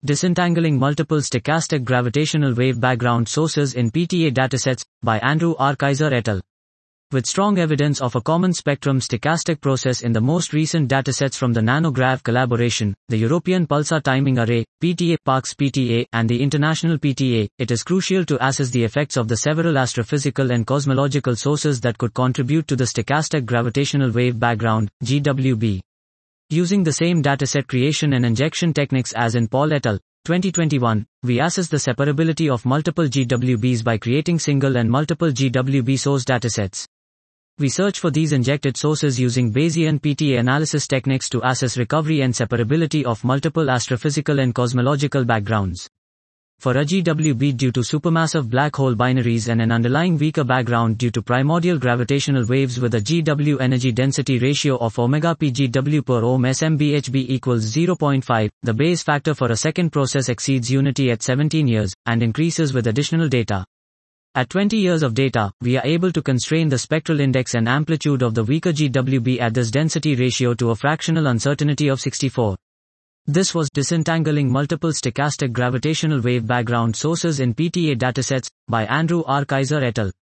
Disentangling Multiple Stochastic Gravitational Wave Background Sources in PTA Datasets, by Andrew R. Kaiser et al. With strong evidence of a common spectrum stochastic process in the most recent datasets from the NanoGrav collaboration, the European Pulsar Timing Array, PTA, PARCS PTA, and the International PTA, it is crucial to assess the effects of the several astrophysical and cosmological sources that could contribute to the stochastic gravitational wave background, GWB. Using the same dataset creation and injection techniques as in Paul et al. 2021, we assess the separability of multiple GWBs by creating single and multiple GWB source datasets. We search for these injected sources using Bayesian PTA analysis techniques to assess recovery and separability of multiple astrophysical and cosmological backgrounds. For a GWB due to supermassive black hole binaries and an underlying weaker background due to primordial gravitational waves with a GW energy density ratio of omega p GW per ohm SMBHB equals 0.5, the Bayes factor for a second process exceeds unity at 17 years, and increases with additional data. At 20 years of data, we are able to constrain the spectral index and amplitude of the weaker GWB at this density ratio to a fractional uncertainty of 64. This was Disentangling Multiple Stochastic Gravitational Wave Background Sources in PTA Datasets, by Andrew R. Kaiser et al.